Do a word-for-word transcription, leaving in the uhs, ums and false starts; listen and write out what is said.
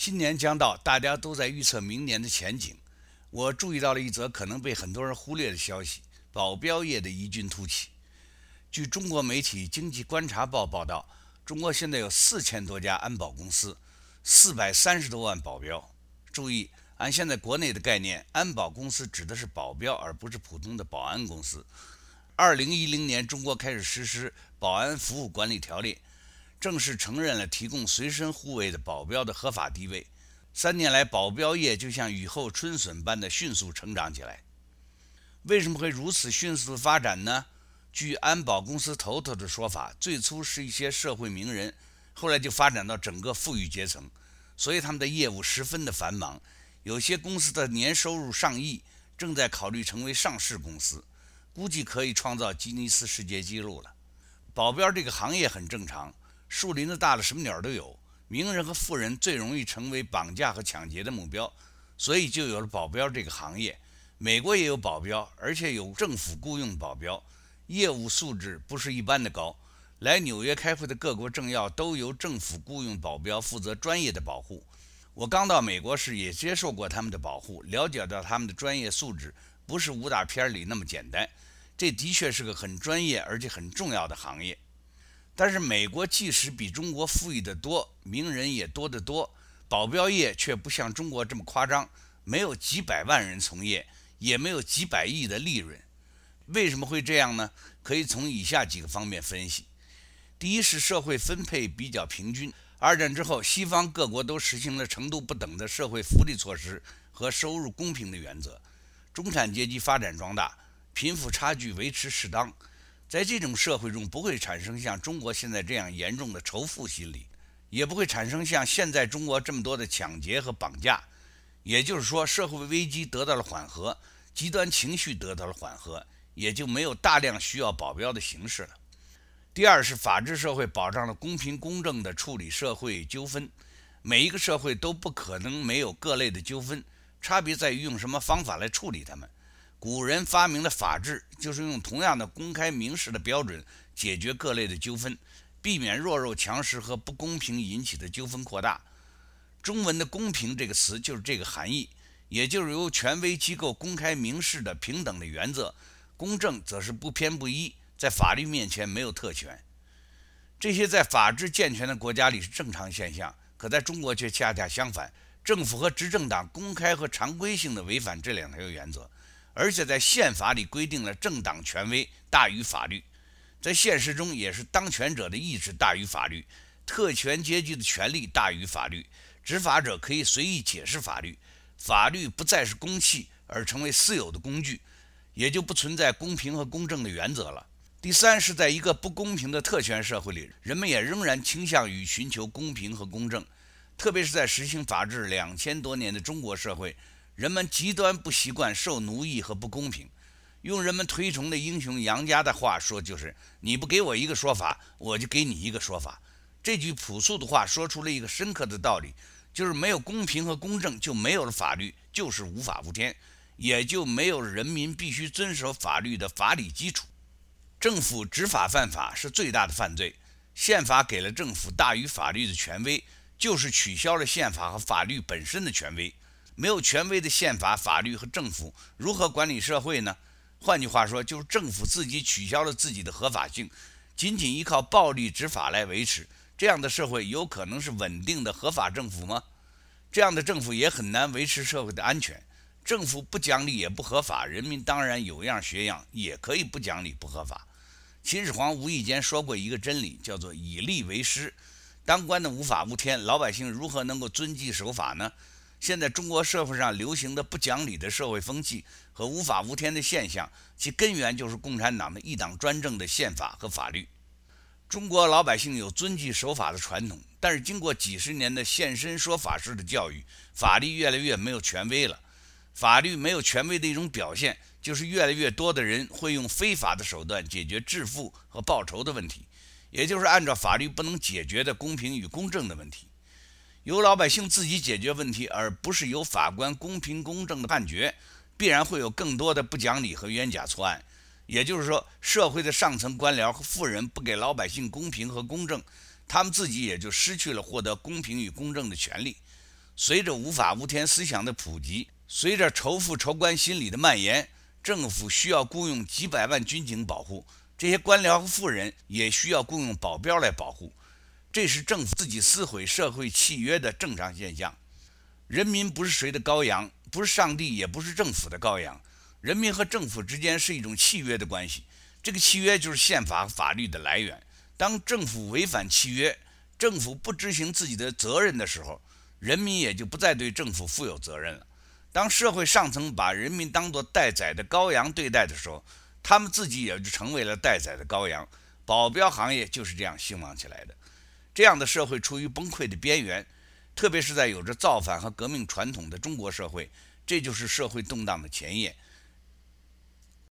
新年将到，大家都在预测明年的前景。我注意到了一则可能被很多人忽略的消息：保镖业的异军突起。据中国媒体《经济观察报》报道，中国现在有四千多家安保公司，四百三十多万保镖。注意，按现在国内的概念，安保公司指的是保镖，而不是普通的保安公司。二零一零年，中国开始实施《保安服务管理条例》，正式承认了提供随身护卫的保镖的合法地位。三年来，保镖业就像雨后春笋般的迅速成长起来。为什么会如此迅速的发展呢？据安保公司头头的说法，最初是一些社会名人，后来就发展到整个富裕阶层，所以他们的业务十分的繁忙。有些公司的年收入上亿，正在考虑成为上市公司，估计可以创造吉尼斯世界纪录了。保镖这个行业很正常，树林子大了，什么鸟都有。名人和富人最容易成为绑架和抢劫的目标，所以就有了保镖这个行业。美国也有保镖，而且有政府雇佣保镖，业务素质不是一般的高。来纽约开会的各国政要都由政府雇佣保镖负责专业的保护。我刚到美国时也接受过他们的保护，了解到他们的专业素质不是武打片里那么简单。这的确是个很专业而且很重要的行业。但是美国即使比中国富裕得多，名人也多得多，保镖业却不像中国这么夸张，没有几百万人从业，也没有几百亿的利润。为什么会这样呢？可以从以下几个方面分析。第一是社会分配比较平均。二战之后，西方各国都实行了程度不等的社会福利措施和收入公平的原则，中产阶级发展壮大，贫富差距维持适当。在这种社会中，不会产生像中国现在这样严重的仇富心理，也不会产生像现在中国这么多的抢劫和绑架。也就是说，社会危机得到了缓和，极端情绪得到了缓和，也就没有大量需要保镖的形式了。第二是法治社会保障了公平公正的处理社会纠纷。每一个社会都不可能没有各类的纠纷，差别在于用什么方法来处理它们。古人发明的法治，就是用同样的公开明示的标准解决各类的纠纷，避免弱肉强食和不公平引起的纠纷扩大。中文的公平这个词就是这个含义，也就是由权威机构公开明示的平等的原则，公正则是不偏不倚，在法律面前没有特权。这些在法治健全的国家里是正常现象，可在中国却恰恰相反，政府和执政党公开和常规性的违反这两条原则，而且在宪法里规定了政党权威大于法律，在现实中也是当权者的意志大于法律，特权阶级的权利大于法律，执法者可以随意解释法律，法律不再是公器，而成为私有的工具，也就不存在公平和公正的原则了。第三是在一个不公平的特权社会里，人们也仍然倾向于寻求公平和公正，特别是在实行法治两千多年的中国社会，人们极端不习惯受奴役和不公平。用人们推崇的英雄杨家的话说，就是你不给我一个说法，我就给你一个说法。这句朴素的话说出了一个深刻的道理，就是没有公平和公正，就没有了法律，就是无法无天，也就没有了人民必须遵守法律的法理基础。政府执法犯法是最大的犯罪，宪法给了政府大于法律的权威，就是取消了宪法和法律本身的权威。没有权威的宪法、法律和政府，如何管理社会呢？换句话说，就是政府自己取消了自己的合法性，仅仅依靠暴力执法来维持。这样的社会有可能是稳定的合法政府吗？这样的政府也很难维持社会的安全。政府不讲理也不合法，人民当然有样学样，也可以不讲理不合法。秦始皇无意间说过一个真理，叫做以吏为师。当官的无法无天，老百姓如何能够遵纪守法呢？现在中国社会上流行的不讲理的社会风气和无法无天的现象，其根源就是共产党的一党专政的宪法和法律。中国老百姓有遵纪守法的传统，但是经过几十年的现身说法式的教育，法律越来越没有权威了。法律没有权威的一种表现，就是越来越多的人会用非法的手段解决致富和报仇的问题，也就是按照法律不能解决的公平与公正的问题。由老百姓自己解决问题，而不是由法官公平公正的判决，必然会有更多的不讲理和冤假错案。也就是说，社会的上层官僚和富人不给老百姓公平和公正，他们自己也就失去了获得公平与公正的权利。 随着无法无天思想的普及，随着仇富仇官心理的蔓延，政府需要雇佣几百万军警保护，这些官僚和富人也需要雇佣保镖来保护，这是政府自己撕毁社会契约的正常现象。人民不是谁的羔羊，不是上帝，也不是政府的羔羊。人民和政府之间是一种契约的关系，这个契约就是宪法和法律的来源。当政府违反契约，政府不执行自己的责任的时候，人民也就不再对政府负有责任了。当社会上层把人民当作待宰的羔羊对待的时候，他们自己也就成为了待宰的羔羊。保镖行业就是这样兴旺起来的。这样的社会处于崩溃的边缘，特别是在有着造反和革命传统的中国社会，这就是社会动荡的前夜。